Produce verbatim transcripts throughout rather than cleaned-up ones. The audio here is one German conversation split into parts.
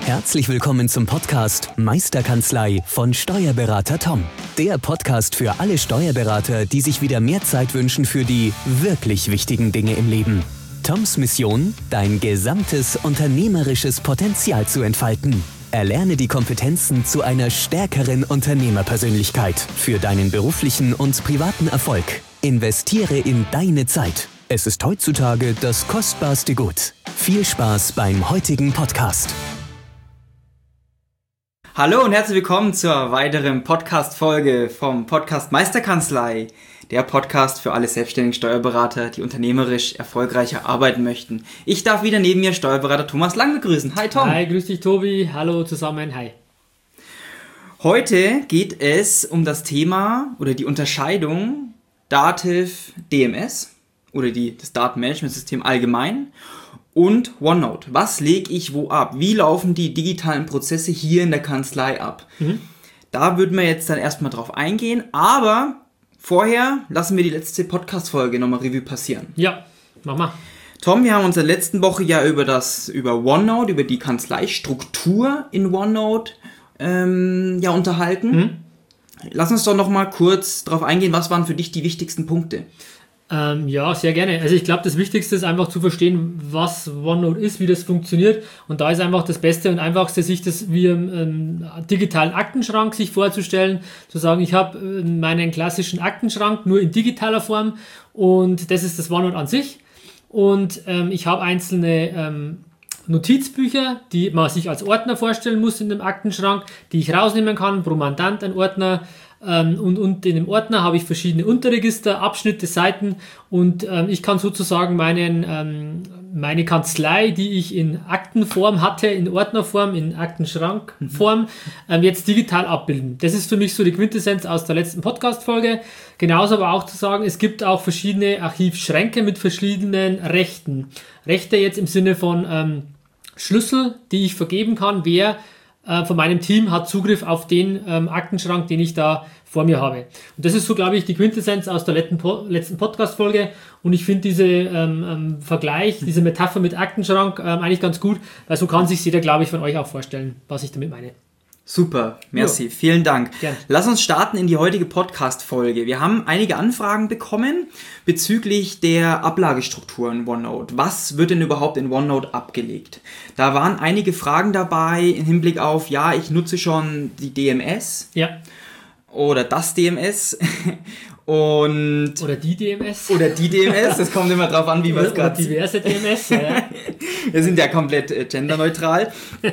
Herzlich willkommen zum Podcast Meisterkanzlei von Steuerberater Tom. Der Podcast für alle Steuerberater, die sich wieder mehr Zeit wünschen für die wirklich wichtigen Dinge im Leben. Toms Mission, dein gesamtes unternehmerisches Potenzial zu entfalten. Erlerne die Kompetenzen zu einer stärkeren Unternehmerpersönlichkeit für deinen beruflichen und privaten Erfolg. Investiere in deine Zeit. Es ist heutzutage das kostbarste Gut. Viel Spaß beim heutigen Podcast. Hallo und herzlich willkommen zur weiteren Podcast-Folge vom Podcast Meisterkanzlei. Der Podcast für alle selbstständigen Steuerberater, die unternehmerisch erfolgreicher arbeiten möchten. Ich darf wieder neben mir Steuerberater Thomas Lang begrüßen. Hi Tom. Hi, grüß dich Tobi. Hallo zusammen. Hi. Heute geht es um das Thema oder die Unterscheidung Dativ D M S oder die, das Datenmanagementsystem allgemein und OneNote. Was lege ich wo ab? Wie laufen die digitalen Prozesse hier in der Kanzlei ab? Mhm. Da würden wir jetzt dann erstmal drauf eingehen, aber vorher lassen wir die letzte Podcast-Folge nochmal Revue passieren. Ja, mach mal. Tom, wir haben uns in der letzten Woche ja über das, über OneNote, über die Kanzleistruktur in OneNote ähm, ja, unterhalten. Mhm. Lass uns doch nochmal kurz drauf eingehen, was waren für dich die wichtigsten Punkte? Ähm, ja, sehr gerne. Also ich glaube, das Wichtigste ist einfach zu verstehen, was OneNote ist, wie das funktioniert. Und da ist einfach das Beste und Einfachste, sich das wie im ähm, digitalen Aktenschrank sich vorzustellen. Zu sagen, ich habe äh, meinen klassischen Aktenschrank nur in digitaler Form und das ist das OneNote an sich. Und ähm, ich habe einzelne ähm, Notizbücher, die man sich als Ordner vorstellen muss in dem Aktenschrank, die ich rausnehmen kann, pro Mandant ein Ordner. Ähm, und, und in dem Ordner habe ich verschiedene Unterregister, Abschnitte, Seiten und ähm, ich kann sozusagen meinen, ähm, meine Kanzlei, die ich in Aktenform hatte, in Ordnerform, in Aktenschrankform, ähm, jetzt digital abbilden. Das ist für mich so die Quintessenz aus der letzten Podcast-Folge. Genauso aber auch zu sagen, es gibt auch verschiedene Archivschränke mit verschiedenen Rechten. Rechte jetzt im Sinne von ähm, Schlüssel, die ich vergeben kann, wer von meinem Team hat Zugriff auf den ähm, Aktenschrank, den ich da vor mir habe. Und das ist so, glaube ich, die Quintessenz aus der letzten, po- letzten Podcast-Folge. Und ich finde diese ähm, ähm, Vergleich, diese Metapher mit Aktenschrank ähm, eigentlich ganz gut, weil so kann sich jeder, glaube ich, von euch auch vorstellen, was ich damit meine. Super, merci, ja. Vielen Dank. Gerne. Lass uns starten in die heutige Podcast-Folge. Wir haben einige Anfragen bekommen bezüglich der Ablagestruktur in OneNote. Was wird denn überhaupt in OneNote abgelegt? Da waren einige Fragen dabei im Hinblick auf, ja, ich nutze schon die D M S. Ja. Oder das D M S. Und oder die D M S. Oder die D M S, das kommt immer drauf an, wie man es gerade sieht. Diverse D M S, ja. Wir sind ja komplett äh, genderneutral.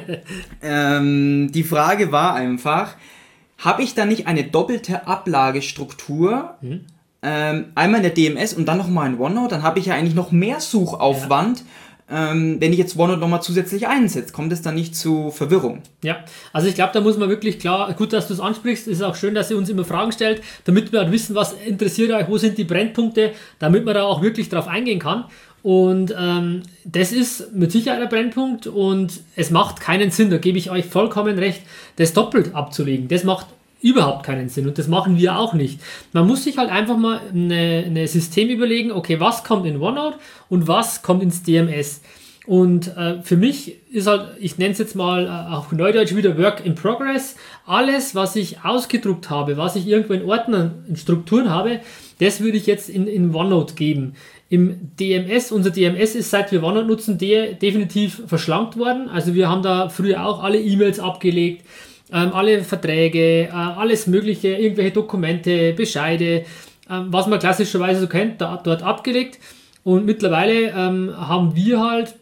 ähm, die Frage war einfach, habe ich da nicht eine doppelte Ablagestruktur, mhm. ähm, einmal in der D M S und dann nochmal in OneNote, dann habe ich ja eigentlich noch mehr Suchaufwand, ja. Ähm, wenn ich jetzt OneNote nochmal zusätzlich einsetze, kommt es dann nicht zu Verwirrung? Ja, also ich glaube, da muss man wirklich klar, gut, dass du es ansprichst, ist auch schön, dass ihr uns immer Fragen stellt, damit wir halt wissen, was interessiert euch, wo sind die Brennpunkte, damit man da auch wirklich drauf eingehen kann. Und ähm, das ist mit Sicherheit ein Brennpunkt und es macht keinen Sinn, da gebe ich euch vollkommen recht, das doppelt abzulegen. Das macht überhaupt keinen Sinn und das machen wir auch nicht. Man muss sich halt einfach mal ein System überlegen, okay, was kommt in OneNote und was kommt ins D M S. Und äh, für mich ist halt, ich nenne es jetzt mal äh, auch neudeutsch wieder Work in Progress, alles, was ich ausgedruckt habe, was ich irgendwo in Ordnern, in Strukturen habe, das würde ich jetzt in, in OneNote geben. Im D M S, unser D M S ist, seit wir OneNote nutzen, de- definitiv verschlankt worden. Also wir haben da früher auch alle E-Mails abgelegt, Ähm, alle Verträge, äh, alles mögliche, irgendwelche Dokumente, Bescheide, ähm, was man klassischerweise so kennt, da, dort abgelegt. Und mittlerweile ähm, haben wir halt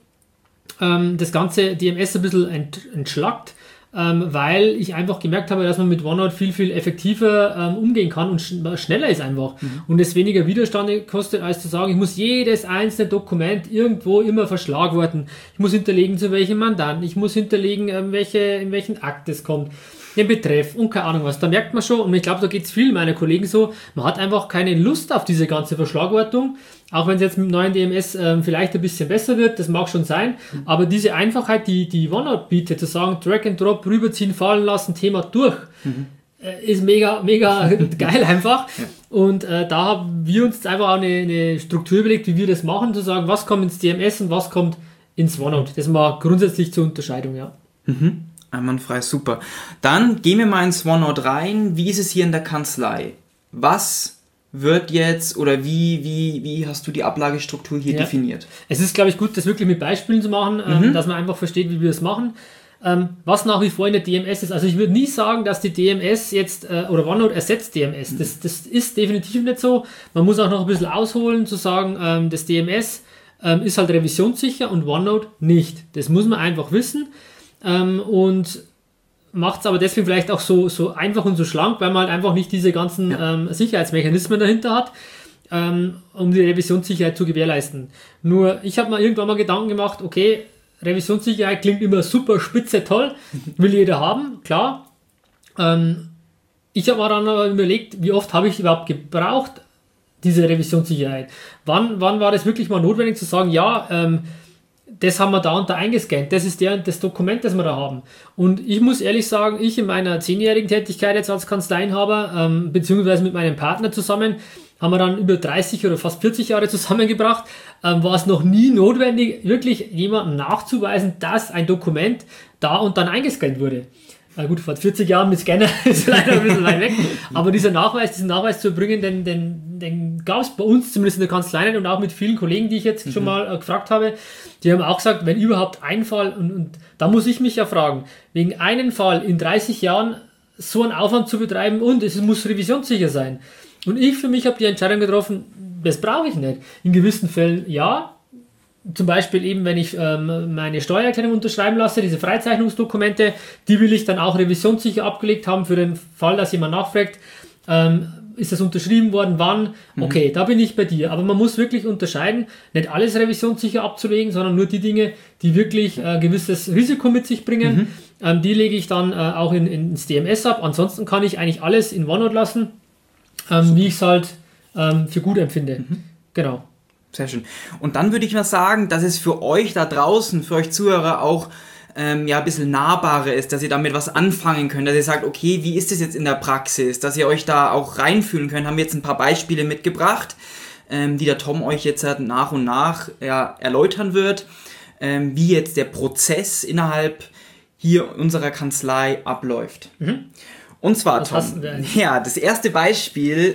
ähm, das ganze D M S ein bisschen ent, entschlackt, ähm, weil ich einfach gemerkt habe, dass man mit OneNote viel, viel effektiver ähm, umgehen kann und sch- schneller ist einfach. Mhm. Und es weniger Widerstand kostet, als zu sagen, ich muss jedes einzelne Dokument irgendwo immer verschlagworten. Ich muss hinterlegen, zu welchem Mandanten. Ich muss hinterlegen, ähm, welche, in welchen Akt es kommt. Den Betreff und keine Ahnung was. Da merkt man schon, und ich glaube, da geht es vielen meiner Kollegen so, man hat einfach keine Lust auf diese ganze Verschlagwortung. Auch wenn es jetzt mit dem neuen D M S ähm, vielleicht ein bisschen besser wird, das mag schon sein, mhm. aber diese Einfachheit, die, die OneNote bietet, zu sagen, Drag and Drop, rüberziehen, fallen lassen, Thema durch, mhm. äh, ist mega, mega geil einfach. Ja. Und äh, da haben wir uns einfach auch eine, eine Struktur überlegt, wie wir das machen, zu sagen, was kommt ins D M S und was kommt ins OneNote. Das mal grundsätzlich zur Unterscheidung, ja. Mhm. Einwandfrei, super. Dann gehen wir mal ins OneNote rein. Wie ist es hier in der Kanzlei? Was wird jetzt oder wie, wie, wie hast du die Ablagestruktur hier ja. definiert? Es ist, glaube ich, gut, das wirklich mit Beispielen zu machen, mhm. ähm, dass man einfach versteht, wie wir es machen. Ähm, was nach wie vor in der D M S ist. Also ich würde nie sagen, dass die D M S jetzt äh, oder OneNote ersetzt D M S. Das, das ist definitiv nicht so. Man muss auch noch ein bisschen ausholen, zu sagen, ähm, das D M S ähm, ist halt revisionssicher und OneNote nicht. Das muss man einfach wissen. Ähm, und macht es aber deswegen vielleicht auch so, so einfach und so schlank, weil man halt einfach nicht diese ganzen ja. ähm, Sicherheitsmechanismen dahinter hat, ähm, um die Revisionssicherheit zu gewährleisten. Nur, ich habe mir irgendwann mal Gedanken gemacht, okay, Revisionssicherheit klingt immer super spitze, toll, will jeder haben, klar. Ähm, ich habe mir dann aber überlegt, wie oft habe ich überhaupt gebraucht, diese Revisionssicherheit. Wann, wann war das wirklich mal notwendig zu sagen, ja, ähm, das haben wir da und da eingescannt, das ist der, das Dokument, das wir da haben. Und ich muss ehrlich sagen, ich in meiner zehnjährigen Tätigkeit jetzt als Kanzleienhaber, ähm, beziehungsweise mit meinem Partner zusammen, haben wir dann über dreißig oder fast vierzig Jahre zusammengebracht, ähm, war es noch nie notwendig, wirklich jemandem nachzuweisen, dass ein Dokument da und dann eingescannt wurde. Na gut, vor vierzig Jahren mit Scanner ist leider ein bisschen weit weg, aber dieser Nachweis, diesen Nachweis zu erbringen, den, den, den gab es bei uns zumindest in der Kanzlei nicht und auch mit vielen Kollegen, die ich jetzt mhm. schon mal äh, gefragt habe, die haben auch gesagt, wenn überhaupt ein Fall, und, und da muss ich mich ja fragen, wegen einem Fall in dreißig Jahren so einen Aufwand zu betreiben und es muss revisionssicher sein. Und ich für mich habe die Entscheidung getroffen, das brauche ich nicht. In gewissen Fällen ja. Zum Beispiel eben, wenn ich ähm, meine Steuererklärung unterschreiben lasse, diese Freizeichnungsdokumente, die will ich dann auch revisionssicher abgelegt haben für den Fall, dass jemand nachfragt, ähm, ist das unterschrieben worden, wann? Okay, mhm. da bin ich bei dir. Aber man muss wirklich unterscheiden, nicht alles revisionssicher abzulegen, sondern nur die Dinge, die wirklich äh, gewisses Risiko mit sich bringen. Mhm. Ähm, die lege ich dann äh, auch in, in, ins D M S ab. Ansonsten kann ich eigentlich alles in OneNote lassen, ähm, wie ich es halt ähm, für gut empfinde. Mhm. Genau. Sehr schön. Und dann würde ich mal sagen, dass es für euch da draußen, für euch Zuhörer auch ähm, ja, ein bisschen nahbarer ist, dass ihr damit was anfangen könnt, dass ihr sagt, okay, wie ist das jetzt in der Praxis, dass ihr euch da auch reinfühlen könnt. Haben wir jetzt ein paar Beispiele mitgebracht, ähm, die der Tom euch jetzt halt nach und nach ja, erläutern wird, ähm, wie jetzt der Prozess innerhalb hier unserer Kanzlei abläuft. Mhm. Und zwar, was Tom, ja, das erste Beispiel,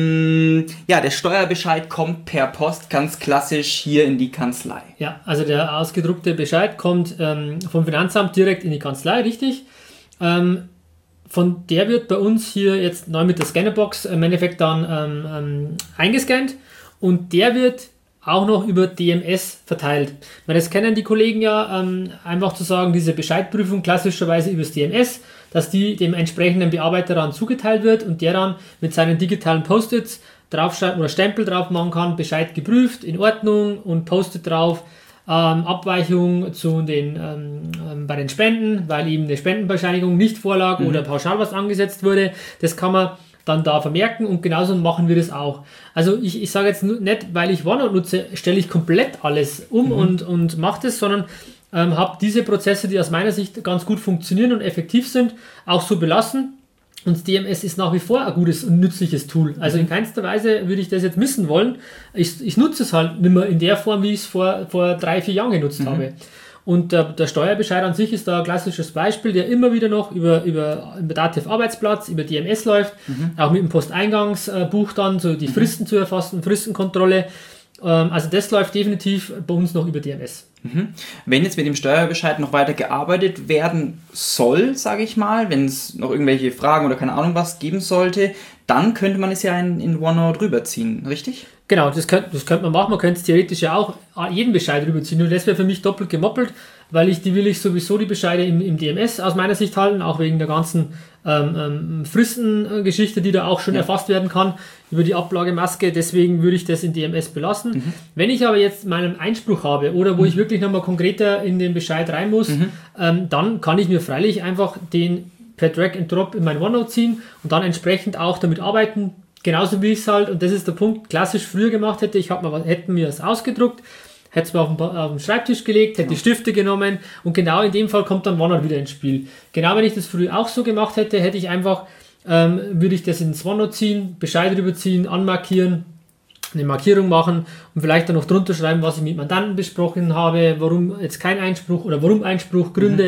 ähm, ja, der Steuerbescheid kommt per Post ganz klassisch hier in die Kanzlei. Ja, also der ausgedruckte Bescheid kommt ähm, vom Finanzamt direkt in die Kanzlei, richtig. Ähm, von der wird bei uns hier jetzt neu mit der Scannerbox im Endeffekt dann ähm, ähm, eingescannt und der wird auch noch über D M S verteilt. Weil das kennen die Kollegen ja, ähm, einfach zu sagen, diese Bescheidprüfung klassischerweise über das D M S, dass die dem entsprechenden Bearbeiter dann zugeteilt wird und der dann mit seinen digitalen Post-its draufschreiben oder Stempel drauf machen kann, Bescheid geprüft, in Ordnung und Post-it drauf, ähm, Abweichung zu den, ähm, ähm, bei den Spenden, weil eben eine Spendenbescheinigung nicht vorlag mhm. oder pauschal was angesetzt wurde, das kann man dann da vermerken und genauso machen wir das auch. Also ich, ich sage jetzt nicht, weil ich OneNote nutze, stelle ich komplett alles um mhm. und, und mache das, sondern ähm, habe diese Prozesse, die aus meiner Sicht ganz gut funktionieren und effektiv sind, auch so belassen. Und das D M S ist nach wie vor ein gutes und nützliches Tool. Also in keinster Weise würde ich das jetzt missen wollen. Ich, ich nutze es halt nicht mehr in der Form, wie ich es vor, vor drei, vier Jahren genutzt mhm. habe. Und der, der Steuerbescheid an sich ist da ein klassisches Beispiel, der immer wieder noch über, über, über Dativ Arbeitsplatz, über D M S läuft, mhm. auch mit dem Posteingangsbuch dann, so die Fristen mhm. zu erfassen, Fristenkontrolle. Ähm, also das läuft definitiv bei uns noch über D M S. Mhm. Wenn jetzt mit dem Steuerbescheid noch weiter gearbeitet werden soll, sage ich mal, wenn es noch irgendwelche Fragen oder keine Ahnung was geben sollte, dann könnte man es ja in, in OneNote rüberziehen, richtig? Genau, das könnte, das könnte man machen. Man könnte es theoretisch ja auch jeden Bescheid rüberziehen. Nur das wäre für mich doppelt gemoppelt, weil ich die will ich sowieso die Bescheide im, im D M S aus meiner Sicht halten, auch wegen der ganzen ähm, ähm, Fristengeschichte, die da auch schon ja. erfasst werden kann über die Ablagemaske. Deswegen würde ich das in D M S belassen. Mhm. Wenn ich aber jetzt meinen Einspruch habe oder wo mhm. ich wirklich nochmal konkreter in den Bescheid rein muss, mhm. ähm, dann kann ich mir freilich einfach den per Drag and Drop in mein OneNote ziehen und dann entsprechend auch damit arbeiten. Genauso wie ich es halt, und das ist der Punkt, klassisch früher gemacht hätte, ich hab mal, hätte mir das ausgedruckt, hätte es mir auf den, auf den Schreibtisch gelegt, hätte ja. die Stifte genommen und genau in dem Fall kommt dann OneNote wieder ins Spiel. Genau wenn ich das früher auch so gemacht hätte, hätte ich einfach, ähm, würde ich das ins OneNote ziehen, Bescheid rüberziehen, anmarkieren, eine Markierung machen und vielleicht dann noch drunter schreiben, was ich mit Mandanten besprochen habe, warum jetzt kein Einspruch oder warum Einspruch, Gründe,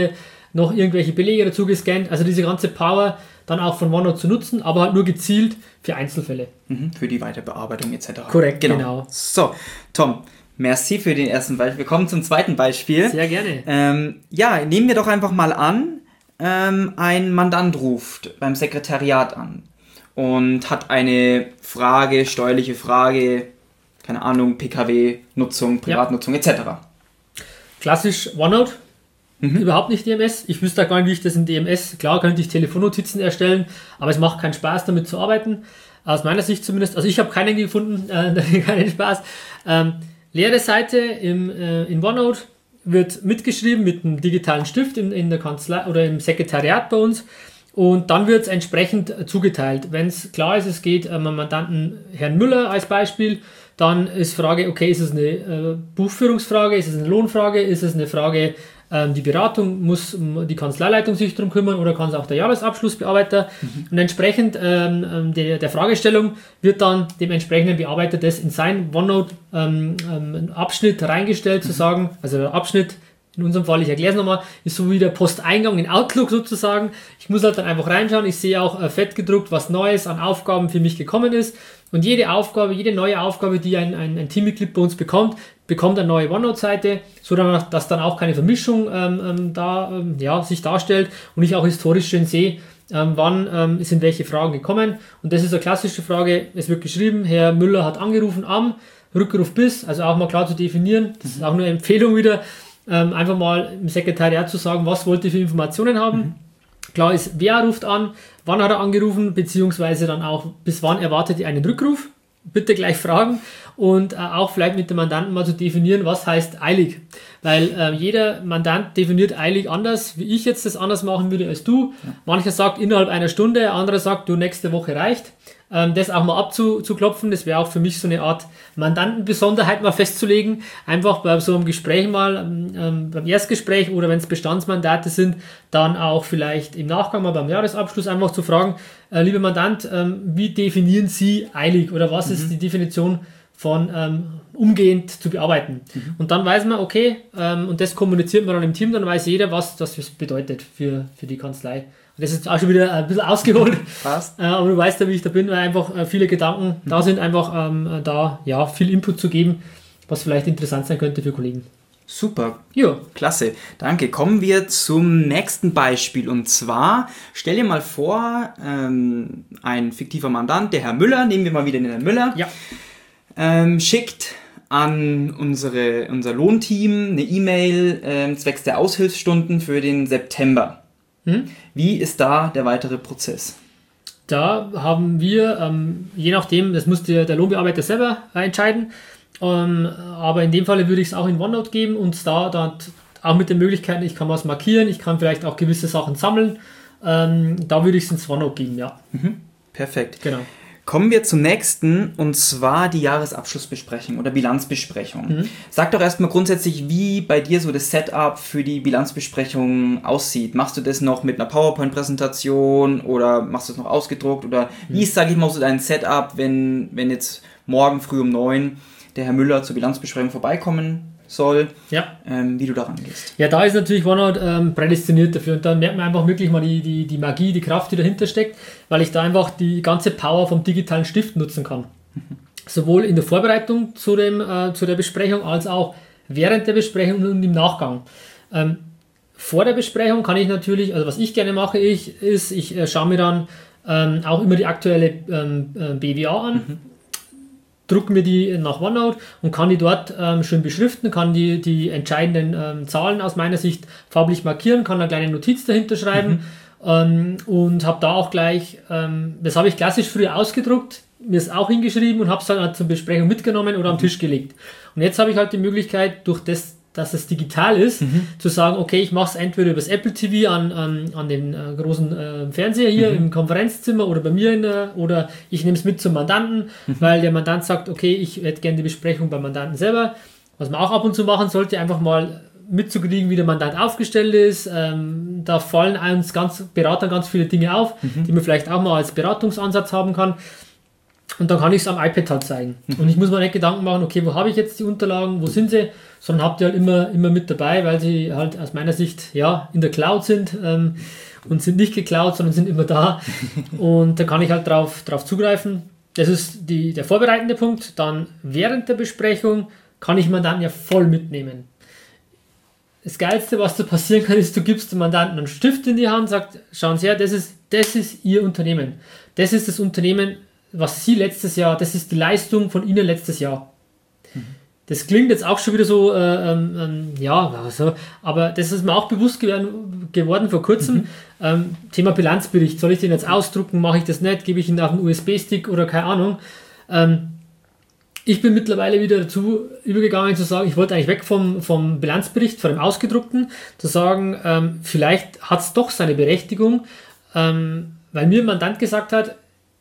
noch irgendwelche Belege dazu gescannt. Also diese ganze Power dann auch von OneNote zu nutzen, aber halt nur gezielt für Einzelfälle. Mhm, für die Weiterbearbeitung et cetera. Korrekt, genau. genau. So, Tom, merci für den ersten Beispiel. Wir kommen zum zweiten Beispiel. Sehr gerne. Ähm, ja, nehmen wir doch einfach mal an, ähm, ein Mandant ruft beim Sekretariat an und hat eine Frage, steuerliche Frage, keine Ahnung, P K W-Nutzung, Privatnutzung ja. et cetera. Klassisch OneNote. Mhm. Überhaupt nicht D M S. Ich wüsste gar nicht, wie ich das in D M S... Klar könnte ich Telefonnotizen erstellen, aber es macht keinen Spaß, damit zu arbeiten. Aus meiner Sicht zumindest. Also ich habe keinen gefunden, äh, keinen Spaß. Ähm, leere Seite im, äh, in OneNote wird mitgeschrieben mit einem digitalen Stift in, in der Kanzlei oder im Sekretariat bei uns. Und dann wird es entsprechend zugeteilt. Wenn es klar ist, es geht um einen Mandanten Herrn Müller als Beispiel, dann ist Frage, okay, ist es eine äh, Buchführungsfrage, ist es eine Lohnfrage, ist es eine Frage, ähm, die Beratung, muss die Kanzleileitung sich darum kümmern oder kann es auch der Jahresabschlussbearbeiter? Mhm. Und entsprechend ähm, der, der Fragestellung wird dann dem entsprechenden Bearbeiter das in seinen OneNote-Abschnitt ähm, ähm, reingestellt, mhm. zu sagen, also der Abschnitt, in unserem Fall, ich erkläre es nochmal, ist so wie der Posteingang in Outlook sozusagen. Ich muss halt dann einfach reinschauen. Ich sehe auch äh, fett gedruckt, was Neues an Aufgaben für mich gekommen ist. Und jede Aufgabe, jede neue Aufgabe, die ein, ein, ein Teammitglied bei uns bekommt, bekommt eine neue OneNote-Seite, so dass dann auch keine Vermischung ähm, ähm, da, ähm, ja, sich darstellt und ich auch historisch schön sehe, ähm, wann ähm, sind welche Fragen gekommen. Und das ist eine klassische Frage. Es wird geschrieben, Herr Müller hat angerufen am Rückruf bis, also auch mal klar zu definieren. Das ist auch nur eine Empfehlung wieder. Ähm, einfach mal im Sekretariat zu sagen, was wollt ihr für Informationen haben. Mhm. Klar ist, wer ruft an, wann hat er angerufen, beziehungsweise dann auch, bis wann erwartet ihr einen Rückruf. Bitte gleich fragen und äh, auch vielleicht mit dem Mandanten mal zu definieren, was heißt eilig. Weil äh, jeder Mandant definiert eilig anders, wie ich jetzt das anders machen würde als du. Ja. Mancher sagt innerhalb einer Stunde, anderer sagt, du, nächste Woche reicht. Ähm, das auch mal abzuklopfen, das wäre auch für mich so eine Art Mandantenbesonderheit mal festzulegen. Einfach bei so einem Gespräch mal, ähm, beim Erstgespräch oder wenn es Bestandsmandate sind, dann auch vielleicht im Nachgang mal beim Jahresabschluss einfach zu fragen, äh, lieber Mandant, ähm, wie definieren Sie eilig oder was mhm. ist die Definition von ähm, umgehend zu bearbeiten. Mhm. Und dann weiß man, okay, ähm, und das kommuniziert man dann im Team, dann weiß jeder, was das bedeutet für, für die Kanzlei. Das ist auch schon wieder ein bisschen ausgeholt. Passt. Äh, aber du weißt ja, wie ich da bin, weil einfach äh, viele Gedanken mhm. da sind, einfach ähm, da ja, viel Input zu geben, was vielleicht interessant sein könnte für Kollegen. Super, ja, klasse, danke. Kommen wir zum nächsten Beispiel und zwar, stell dir mal vor, ähm, ein fiktiver Mandant, der Herr Müller, nehmen wir mal wieder den Herrn Müller, ja. ähm, schickt an unsere, unser Lohnteam eine E-Mail ähm, zwecks der Aushilfsstunden für den September. Hm? Wie ist da der weitere Prozess? Da haben wir, ähm, je nachdem, das muss der, der Lohnbearbeiter selber äh, entscheiden, ähm, aber in dem Fall würde ich es auch in OneNote geben und da dann auch mit den Möglichkeiten, ich kann was markieren, ich kann vielleicht auch gewisse Sachen sammeln, ähm, da würde ich es ins OneNote geben, ja. Mhm. Perfekt. Genau. Kommen wir zum nächsten, und zwar die Jahresabschlussbesprechung oder Bilanzbesprechung. Mhm. Sag doch erstmal grundsätzlich, wie bei dir so das Setup für die Bilanzbesprechung aussieht. Machst du das noch mit einer PowerPoint-Präsentation oder machst du es noch ausgedruckt? Oder mhm. wie ist, sag ich mal, so dein Setup, wenn, wenn jetzt morgen früh um neun der Herr Müller zur Bilanzbesprechung vorbeikommen soll, ja. ähm, wie du daran gehst? Ja, da ist natürlich OneNote ähm, prädestiniert dafür und dann merkt man einfach wirklich mal die, die, die Magie, die Kraft, die dahinter steckt, weil ich da einfach die ganze Power vom digitalen Stift nutzen kann. Mhm. Sowohl in der Vorbereitung zu, dem, äh, zu der Besprechung als auch während der Besprechung und im Nachgang. Ähm, vor der Besprechung kann ich natürlich, also was ich gerne mache, ich, ist, ich äh, schaue mir dann ähm, auch immer die aktuelle ähm, äh, B W A an, mhm. drucke mir die nach OneNote und kann die dort ähm, schön beschriften, kann die, die entscheidenden ähm, Zahlen aus meiner Sicht farblich markieren, kann eine kleine Notiz dahinter schreiben mhm. ähm, und habe da auch gleich, ähm, das habe ich klassisch früher ausgedruckt, mir es auch hingeschrieben und habe es dann halt zur Besprechung mitgenommen oder am mhm. Tisch gelegt. Und jetzt habe ich halt die Möglichkeit, durch das, dass es digital ist, mhm. zu sagen, okay, ich mache es entweder über das Apple T V an, an, an den äh, großen äh, Fernseher hier mhm. im Konferenzzimmer oder bei mir in der, oder ich nehme es mit zum Mandanten, mhm. weil der Mandant sagt, okay, ich hätte gerne die Besprechung beim Mandanten selber. Was man auch ab und zu machen sollte, einfach mal mitzukriegen, wie der Mandant aufgestellt ist. Ähm, da fallen uns ganz, Beratern ganz viele Dinge auf, mhm. die man vielleicht auch mal als Beratungsansatz haben kann. Und dann kann ich es am iPad halt zeigen. Mhm. Und ich muss mir nicht Gedanken machen, okay, wo habe ich jetzt die Unterlagen, wo sind sie, sondern habe die halt immer, immer mit dabei, weil sie halt aus meiner Sicht ja in der Cloud sind ähm, und sind nicht geklaut, sondern sind immer da. Und da kann ich halt drauf, drauf zugreifen. Das ist die, der vorbereitende Punkt. Dann während der Besprechung kann ich Mandanten ja voll mitnehmen. Das Geilste, was da passieren kann, ist, du gibst dem Mandanten einen Stift in die Hand, sagst, schauen Sie her, das ist, das ist Ihr Unternehmen. Das ist das Unternehmen, was Sie letztes Jahr, das ist die Leistung von Ihnen letztes Jahr. Mhm. Das klingt jetzt auch schon wieder so, äh, ähm, ja, also, aber das ist mir auch bewusst geworden, geworden vor kurzem. Mhm. Ähm, Thema Bilanzbericht, soll ich den jetzt ausdrucken, mache ich das nicht, gebe ich ihn auf einen U S B-Stick oder keine Ahnung. Ähm, ich bin mittlerweile wieder dazu übergegangen zu sagen, ich wollte eigentlich weg vom, vom Bilanzbericht, von dem ausgedruckten, zu sagen, ähm, vielleicht hat es doch seine Berechtigung, ähm, weil mir ein Mandant gesagt hat,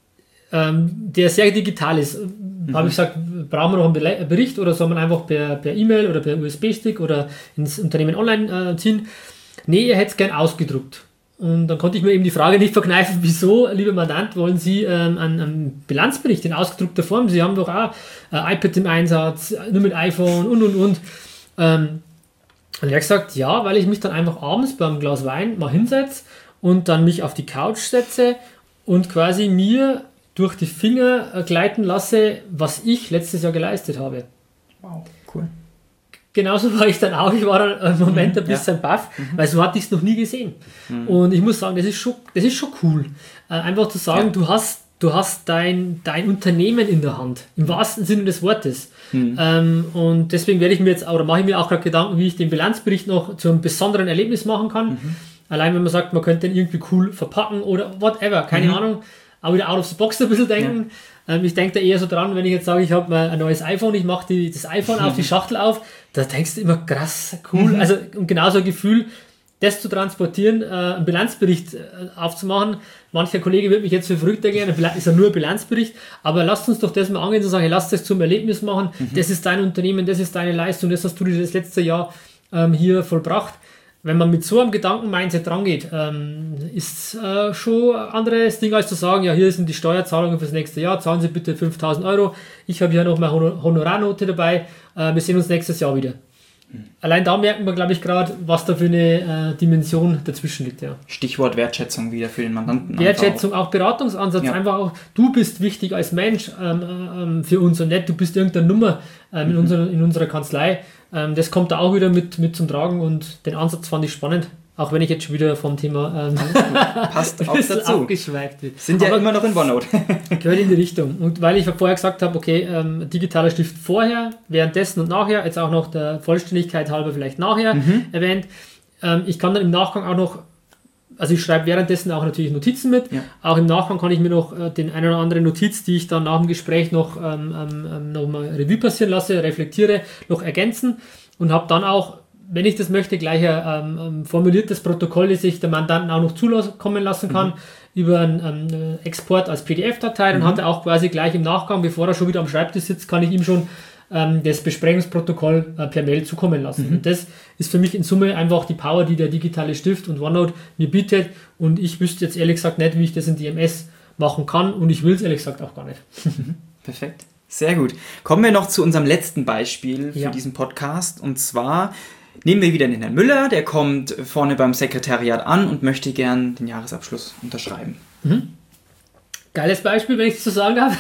ähm, der sehr digital ist. Mhm. Habe ich gesagt, brauchen wir noch einen Bericht oder soll man einfach per, per E-Mail oder per U S B-Stick oder ins Unternehmen online äh, ziehen? Nee, er hätte es gern ausgedruckt. Und dann konnte ich mir eben die Frage nicht verkneifen, wieso, lieber Mandant, wollen Sie ähm, einen, einen Bilanzbericht in ausgedruckter Form? Sie haben doch auch äh, iPad im Einsatz, nur mit iPhone und und und. Ähm, und er hat gesagt, ja, weil ich mich dann einfach abends beim Glas Wein mal hinsetze und dann mich auf die Couch setze und quasi mir durch die Finger äh, gleiten lasse, was ich letztes Jahr geleistet habe. Wow, cool. Genauso war ich dann auch, ich war dann einen Moment mhm, ein bisschen ja. baff, mhm. weil so hatte ich es noch nie gesehen. Mhm. Und ich muss sagen, das ist schon, das ist schon cool. Äh, einfach zu sagen, ja. du hast, du hast dein, dein Unternehmen in der Hand, im wahrsten Sinne des Wortes. Mhm. Ähm, und deswegen werde ich mir jetzt, oder mache ich mir auch gerade Gedanken, wie ich den Bilanzbericht noch zu einem besonderen Erlebnis machen kann. Mhm. Allein wenn man sagt, man könnte den irgendwie cool verpacken oder whatever, keine mhm. Ahnung. Aber wieder out of the box ein bisschen denken. Ja. Ähm, ich denke da eher so dran, wenn ich jetzt sage, ich habe mal ein neues iPhone, ich mache die, das iPhone auf die Schachtel auf, da denkst du immer, krass, cool. Mhm. Also und genauso ein Gefühl, das zu transportieren, äh, einen Bilanzbericht äh, aufzumachen. Mancher Kollege wird mich jetzt für verrückt erklären, ist ja nur ein Bilanzbericht, aber lasst uns doch das mal angehen, zu sagen, lasst das zum Erlebnis machen, mhm. das ist dein Unternehmen, das ist deine Leistung, das hast du dir das letzte Jahr ähm, hier vollbracht. Wenn man mit so einem Gedanken-Mindset rangeht, ähm, ist äh, schon ein anderes Ding, als zu sagen, ja, hier sind die Steuerzahlungen fürs nächste Jahr, zahlen Sie bitte fünftausend Euro, ich habe hier noch meine Honor- Honorarnote dabei, äh, wir sehen uns nächstes Jahr wieder. Mhm. Allein da merken wir, glaube ich, gerade, was da für eine äh, Dimension dazwischen liegt. Ja. Stichwort Wertschätzung wieder für den Mandanten. Wertschätzung, auch. auch Beratungsansatz, ja. einfach auch, du bist wichtig als Mensch ähm, ähm, für uns und nicht, du bist irgendeine Nummer ähm, in, mhm. unserer, in unserer Kanzlei. Ähm, das kommt da auch wieder mit, mit zum Tragen und den Ansatz fand ich spannend. Auch wenn ich jetzt schon wieder vom Thema ähm, passt auch dazu. Abgeschweift bin. Sind ja aber immer noch in OneNote. Gehört in die Richtung. Und weil ich vorher gesagt habe, okay, ähm, digitaler Stift vorher, währenddessen und nachher, jetzt auch noch der Vollständigkeit halber vielleicht nachher mhm. erwähnt. Ähm, ich kann dann im Nachgang auch noch, also ich schreibe währenddessen auch natürlich Notizen mit. Ja. Auch im Nachgang kann ich mir noch äh, den einen oder anderen Notiz, die ich dann nach dem Gespräch noch, ähm, ähm, noch mal Revue passieren lasse, reflektiere, noch ergänzen und habe dann auch, wenn ich das möchte, gleich ein ähm, formuliertes Protokoll, das ich dem Mandanten auch noch zukommen lassen kann, mhm. über einen ähm, Export als P D F-Datei. Dann mhm. hat er auch quasi gleich im Nachgang, bevor er schon wieder am Schreibtisch sitzt, kann ich ihm schon ähm, das Besprechungsprotokoll äh, per Mail zukommen lassen. Mhm. Und das ist für mich in Summe einfach die Power, die der digitale Stift und OneNote mir bietet. Und ich wüsste jetzt ehrlich gesagt nicht, wie ich das in D M S machen kann. Und ich will es ehrlich gesagt auch gar nicht. Perfekt. Sehr gut. Kommen wir noch zu unserem letzten Beispiel für ja. diesen Podcast. Und zwar nehmen wir wieder den Herrn Müller, der kommt vorne beim Sekretariat an und möchte gern den Jahresabschluss unterschreiben. Mhm. Geiles Beispiel, wenn ich das so sagen darf.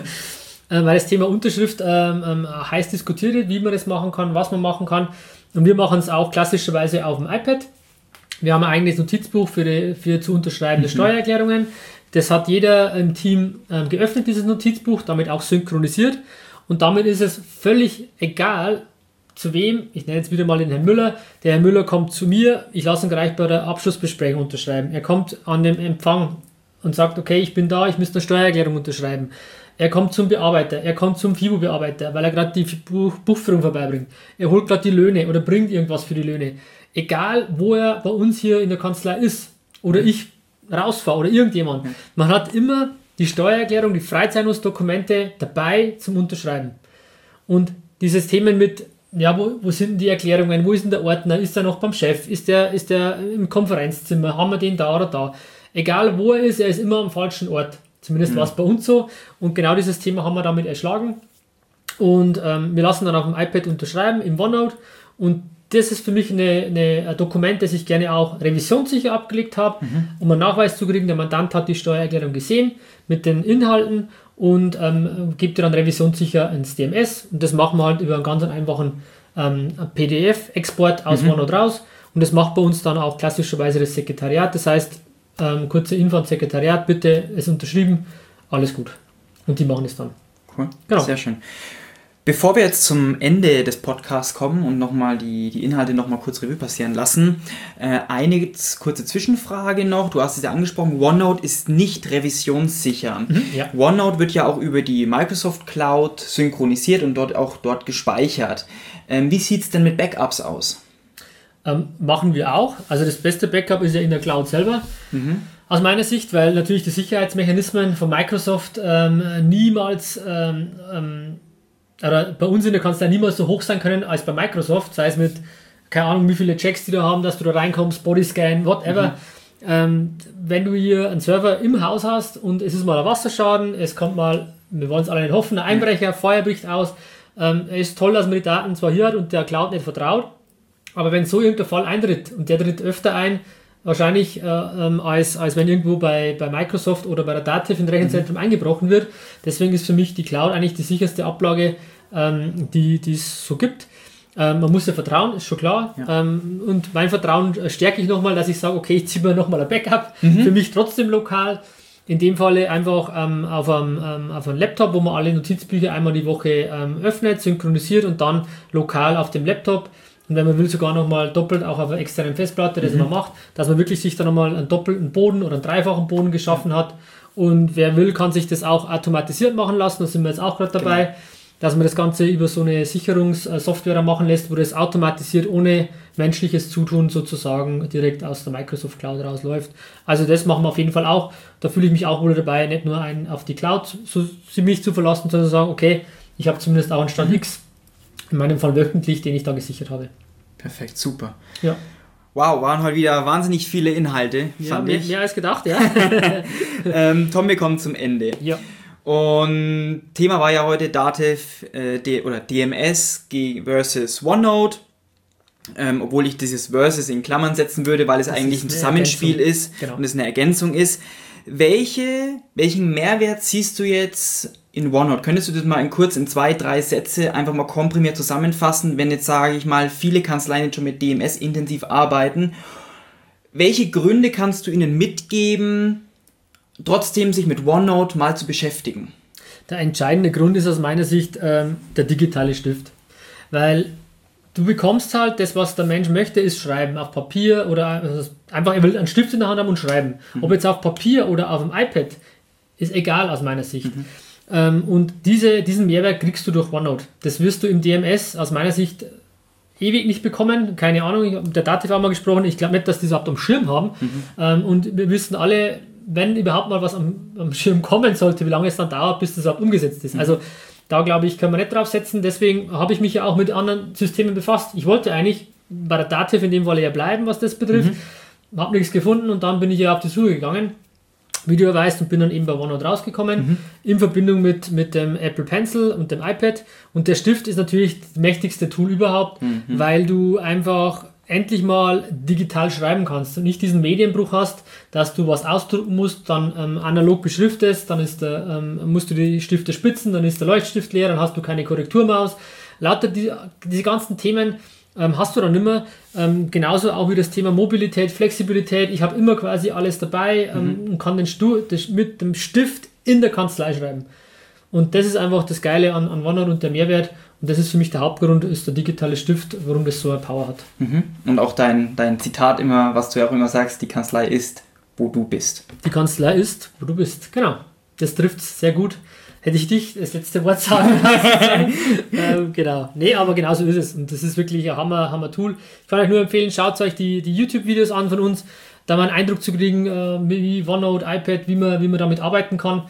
Weil das Thema Unterschrift ähm, ähm, heiß diskutiert wird, wie man das machen kann, was man machen kann. Und wir machen es auch klassischerweise auf dem iPad. Wir haben ein eigenes Notizbuch für, die, für zu unterschreibende mhm. Steuererklärungen. Das hat jeder im Team ähm, geöffnet, dieses Notizbuch, damit auch synchronisiert. Und damit ist es völlig egal, zu wem, ich nenne jetzt wieder mal den Herrn Müller, der Herr Müller kommt zu mir, ich lasse ihn gleich bei der Abschlussbesprechung unterschreiben. Er kommt an den Empfang und sagt, okay, ich bin da, ich müsste eine Steuererklärung unterschreiben. Er kommt zum Bearbeiter, er kommt zum FIBO-Bearbeiter, weil er gerade die Buch- Buchführung vorbeibringt. Er holt gerade die Löhne oder bringt irgendwas für die Löhne. Egal, wo er bei uns hier in der Kanzlei ist oder ich rausfahre oder irgendjemand. Man hat immer die Steuererklärung, die Freizeichnungsdokumente dabei zum Unterschreiben. Und dieses Themen mit, ja, wo, wo sind die Erklärungen, wo ist denn der Ordner, ist er noch beim Chef, ist der, ist der im Konferenzzimmer, haben wir den da oder da. Egal wo er ist, er ist immer am falschen Ort. Zumindest mhm. war es bei uns so. Und genau dieses Thema haben wir damit erschlagen. Und ähm, wir lassen dann auf dem iPad unterschreiben im OneNote. Und das ist für mich eine, eine, ein Dokument, das ich gerne auch revisionssicher abgelegt habe, mhm. um einen Nachweis zu kriegen. Der Mandant hat die Steuererklärung gesehen mit den Inhalten und ähm, gibt dir dann revisionssicher ins D M S. Und das machen wir halt über einen ganz einfachen ähm, P D F-Export aus mhm. OneNote raus. Und das macht bei uns dann auch klassischerweise das Sekretariat. Das heißt, ähm, kurze Info ans Sekretariat, bitte, ist unterschrieben, alles gut. Und die machen es dann. Cool, genau. Sehr schön. Bevor wir jetzt zum Ende des Podcasts kommen und nochmal die, die Inhalte nochmal kurz Revue passieren lassen, äh, eine kurze Zwischenfrage noch. Du hast es ja angesprochen, OneNote ist nicht revisionssicher. Mhm, ja. OneNote wird ja auch über die Microsoft Cloud synchronisiert und dort auch dort gespeichert. Ähm, wie sieht es denn mit Backups aus? Ähm, machen wir auch. Also das beste Backup ist ja in der Cloud selber. Mhm. Aus meiner Sicht, weil natürlich die Sicherheitsmechanismen von Microsoft ähm, niemals... Ähm, ähm, oder bei uns in der Kanzlei niemals so hoch sein können als bei Microsoft, sei es mit, keine Ahnung, wie viele Checks die da haben, dass du da reinkommst, Bodyscan, whatever. Mhm. Ähm, wenn du hier einen Server im Haus hast und es ist mal ein Wasserschaden, es kommt mal, wir wollen es alle nicht hoffen, ein Einbrecher, Feuer bricht aus, ähm, es ist toll, dass man die Daten zwar hier hat und der Cloud nicht vertraut, aber wenn so irgendein Fall eintritt und der tritt öfter ein, wahrscheinlich äh, ähm, als, als wenn irgendwo bei, bei Microsoft oder bei der Dativ in Rechenzentrum mhm. eingebrochen wird. Deswegen ist für mich die Cloud eigentlich die sicherste Ablage, ähm, die es so gibt. Ähm, man muss ja vertrauen, ist schon klar. Ja. Ähm, und mein Vertrauen stärke ich nochmal, dass ich sage, okay, ich ziehe mir nochmal ein Backup. Mhm. Für mich trotzdem lokal. In dem Falle einfach ähm, auf, einem, ähm, auf einem Laptop, wo man alle Notizbücher einmal die Woche ähm, öffnet, synchronisiert und dann lokal auf dem Laptop. Und wenn man will, sogar nochmal doppelt auch auf einer externen Festplatte, das mhm. man macht, dass man wirklich sich dann nochmal einen doppelten Boden oder einen dreifachen Boden geschaffen hat. Und wer will, kann sich das auch automatisiert machen lassen. Da sind wir jetzt auch gerade dabei, genau. dass man das Ganze über so eine Sicherungssoftware machen lässt, wo das automatisiert ohne menschliches Zutun sozusagen direkt aus der Microsoft Cloud rausläuft. Also das machen wir auf jeden Fall auch. Da fühle ich mich auch wohl dabei, nicht nur einen auf die Cloud so ziemlich zu verlassen, sondern zu sagen, okay, ich habe zumindest auch einen Stand mhm. X, in meinem Fall wöchentlich, den ich da gesichert habe. Perfekt, super. Ja. Wow, waren heute wieder wahnsinnig viele Inhalte, ja, fand mehr, ich. Mehr als gedacht, ja. ähm, Tom, wir kommen zum Ende. Ja. Und Thema war ja heute Dativ äh, D- oder D M S versus OneNote. Ähm, obwohl ich dieses Versus in Klammern setzen würde, weil es das eigentlich ein Zusammenspiel Ergänzung. ist genau. und es eine Ergänzung ist. Welche, welchen Mehrwert siehst du jetzt in OneNote? Könntest du das mal in kurz in zwei, drei Sätze einfach mal komprimiert zusammenfassen, wenn jetzt, sage ich mal, viele Kanzleien schon mit D M S intensiv arbeiten? Welche Gründe kannst du ihnen mitgeben, trotzdem sich mit OneNote mal zu beschäftigen? Der entscheidende Grund ist aus meiner Sicht ähm, der digitale Stift. Weil du bekommst halt, das was der Mensch möchte, ist schreiben auf Papier oder also einfach, er will einen Stift in der Hand haben und schreiben. Mhm. Ob jetzt auf Papier oder auf dem iPad, ist egal aus meiner Sicht. Mhm. Ähm, und diese, diesen Mehrwert kriegst du durch OneNote. Das wirst du im D M S aus meiner Sicht ewig nicht bekommen. Keine Ahnung, ich habe mit der Dativ auch mal gesprochen. Ich glaube nicht, dass die es überhaupt am Schirm haben. Mhm. Ähm, und wir wissen alle, wenn überhaupt mal was am, am Schirm kommen sollte, wie lange es dann dauert, bis das überhaupt umgesetzt ist. Mhm. Also da glaube ich, können wir nicht drauf setzen. Deswegen habe ich mich ja auch mit anderen Systemen befasst. Ich wollte eigentlich bei der Dativ in dem Fall ja bleiben, was das betrifft. Mhm. Habe nichts gefunden und dann bin ich ja auf die Suche gegangen, wie du ja weißt, und bin dann eben bei OneNote rausgekommen, mhm. in Verbindung mit, mit dem Apple Pencil und dem iPad. Und der Stift ist natürlich das mächtigste Tool überhaupt, mhm. weil du einfach endlich mal digital schreiben kannst und nicht diesen Medienbruch hast, dass du was ausdrucken musst, dann ähm, analog beschriftest, dann ist der, ähm, musst du die Stifte spitzen, dann ist der Leuchtstift leer, dann hast du keine Korrekturmaus. Lauter die, diese ganzen Themen ähm, hast du dann immer. Ähm, genauso auch wie das Thema Mobilität, Flexibilität. Ich habe immer quasi alles dabei ähm, mhm. und kann den Stu- das mit dem Stift in der Kanzlei schreiben. Und das ist einfach das Geile an, an OneNote und der Mehrwert. Und das ist für mich der Hauptgrund, ist der digitale Stift, warum das so eine Power hat. Mhm. Und auch dein, dein Zitat immer, was du ja auch immer sagst, die Kanzlei ist, wo du bist. Die Kanzlei ist, wo du bist, genau. Das trifft es sehr gut. Hätte ich dich das letzte Wort sagen lassen. ähm, genau. Nee, aber genau so ist es. Und das ist wirklich ein Hammer, Hammer Tool. Ich kann euch nur empfehlen, schaut euch die, die YouTube-Videos an von uns, da mal einen Eindruck zu kriegen, äh, wie OneNote, iPad, wie man, wie man damit arbeiten kann.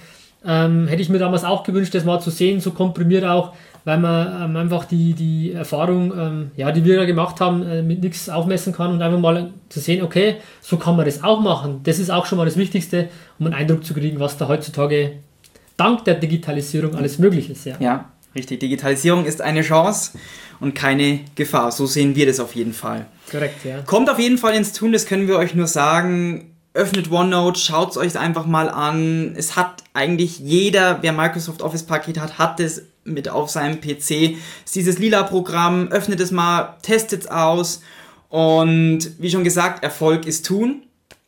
Ähm, hätte ich mir damals auch gewünscht, das mal zu sehen, so komprimiert auch, weil man ähm, einfach die, die Erfahrung, ähm, ja, die wir da gemacht haben, äh, mit nichts aufmessen kann und einfach mal zu sehen, okay, so kann man das auch machen. Das ist auch schon mal das Wichtigste, um einen Eindruck zu kriegen, was da heutzutage dank der Digitalisierung alles möglich ist. Ja, ja, richtig. Digitalisierung ist eine Chance und keine Gefahr. So sehen wir das auf jeden Fall. Korrekt, ja. Kommt auf jeden Fall ins Tun, das können wir euch nur sagen. Öffnet OneNote, schaut es euch einfach mal an. Es hat eigentlich jeder, wer Microsoft Office Paket hat, hat es mit auf seinem P C. Es ist dieses lila Programm, öffnet es mal, testet es aus und wie schon gesagt, Erfolg ist tun.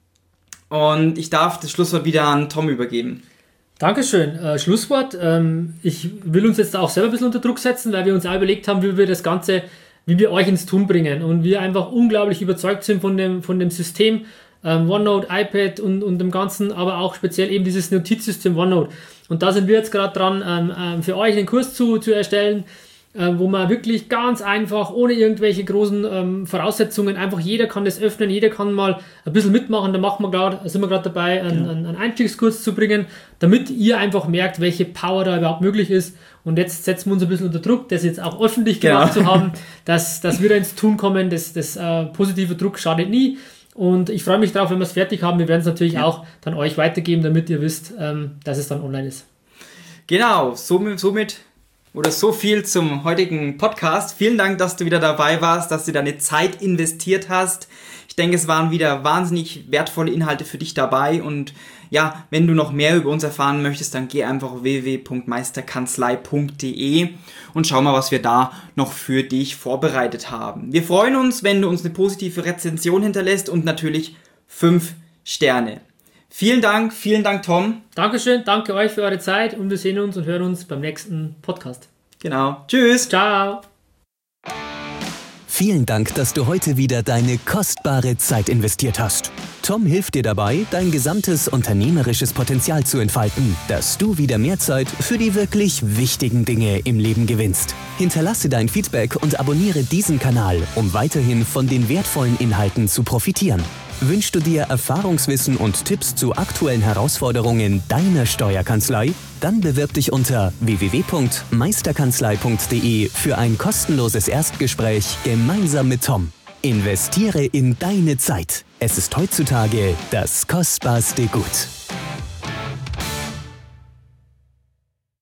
Und ich darf das Schlusswort wieder an Tom übergeben. Dankeschön. Äh, Schlusswort. Ähm, ich will uns jetzt auch selber ein bisschen unter Druck setzen, weil wir uns auch überlegt haben, wie wir das Ganze, wie wir euch ins Tun bringen und wir einfach unglaublich überzeugt sind von dem, von dem System ähm, OneNote, iPad und, und dem Ganzen, aber auch speziell eben dieses Notizsystem OneNote. Und da sind wir jetzt gerade dran, ähm, für euch einen Kurs zu, zu erstellen, ähm, wo man wirklich ganz einfach, ohne irgendwelche großen ähm, Voraussetzungen, einfach jeder kann das öffnen, jeder kann mal ein bisschen mitmachen. Da machen wir grad, sind wir gerade dabei, einen, ja. einen Einstiegskurs zu bringen, damit ihr einfach merkt, welche Power da überhaupt möglich ist. Und jetzt setzen wir uns ein bisschen unter Druck, das jetzt auch öffentlich gemacht genau. zu haben, dass, dass wir da ins Tun kommen. Das, das äh, positive Druck schadet nie. Und ich freue mich darauf, wenn wir es fertig haben. Wir werden es natürlich ja. auch dann euch weitergeben, damit ihr wisst, ähm, dass es dann online ist. Genau, somit, somit oder so viel zum heutigen Podcast. Vielen Dank, dass du wieder dabei warst, dass du deine Zeit investiert hast. Ich denke, es waren wieder wahnsinnig wertvolle Inhalte für dich dabei. Und ja, wenn du noch mehr über uns erfahren möchtest, dann geh einfach auf w w w punkt meisterkanzlei punkt d e und schau mal, was wir da noch für dich vorbereitet haben. Wir freuen uns, wenn du uns eine positive Rezension hinterlässt und natürlich fünf Sterne. Vielen Dank, vielen Dank, Tom. Dankeschön, danke euch für eure Zeit und wir sehen uns und hören uns beim nächsten Podcast. Genau. Tschüss. Ciao. Vielen Dank, dass du heute wieder deine kostbare Zeit investiert hast. Tom hilft dir dabei, dein gesamtes unternehmerisches Potenzial zu entfalten, dass du wieder mehr Zeit für die wirklich wichtigen Dinge im Leben gewinnst. Hinterlasse dein Feedback und abonniere diesen Kanal, um weiterhin von den wertvollen Inhalten zu profitieren. Wünschst du dir Erfahrungswissen und Tipps zu aktuellen Herausforderungen deiner Steuerkanzlei? Dann bewirb dich unter w w w punkt meisterkanzlei punkt d e für ein kostenloses Erstgespräch gemeinsam mit Tom. Investiere in deine Zeit. Es ist heutzutage das kostbarste Gut.